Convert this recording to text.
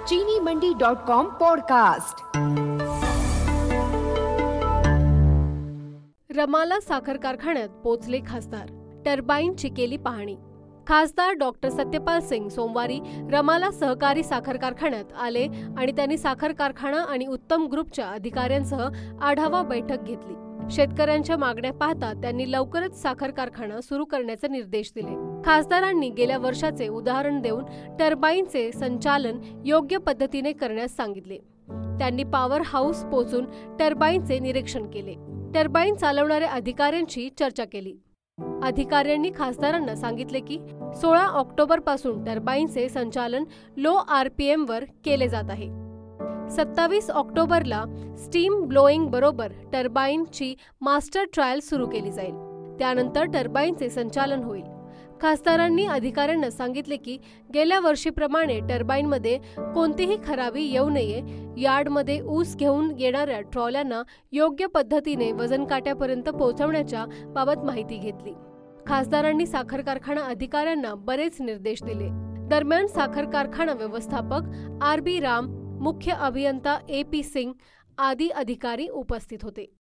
चीनीमंडी.com podcast. रमाला साखर कारखान्यात पोचले खासदार, टर्बाईनची केली पाहणी। खासदार डॉक्टर सत्यपाल सिंग सोमवारी रमाला सहकारी साखर कारखान्यात आले आणि त्यांनी साखर कारखाना आणि उत्तम ग्रुपच्या अधिकाऱ्यांसह आढावा बैठक घेतली। शेतकऱ्यांच्या मागण्या पाहता त्यांनी लवकरच साखर कारखाना सुरू करण्याचे निर्देश दिले। खासदारांनी गेल्या वर्षाचे उदाहरण देऊन टर्बाईनचे संचालन योग्य पद्धतीने करण्यास सांगितले। त्यांनी पॉवर हाऊस पोहोचून टर्बाईनचे निरीक्षण केले। टर्बाईन चालवणाऱ्या अधिकाऱ्यांची चर्चा केली। अधिकाऱ्यांनी खासदारांना सांगितले की 16 ऑक्टोबर पासून टर्बाईनचे संचालन लो RPM वर केले जात आहे। 27 ऑक्टोबरला स्टीम ब्लोईंग बरोबर टर्बाईनची मास्टर ट्रायल सुरू केली जाईल। त्यानंतर टर्बाईनचे संचालन होईल। खासदारांनी अधिकाऱ्यांना सांगितले की गेल्या वर्षीप्रमाणे टर्बाईनमध्ये कोणतीही खराबी येऊ नये, यार्डमध्ये ऊस घेऊन येणाऱ्या ट्रॉल्यांना योग्य पद्धतीने वजन काट्यापर्यंत पोहोचवण्याच्या बाबत माहिती घेतली। खासदारांनी साखर कारखाना अधिकाऱ्यांना बरेच निर्देश दिले। दरम्यान साखर कारखाना व्यवस्थापक RB राम, मुख्य अभियंता AP सिंग आदी अधिकारी उपस्थित होते।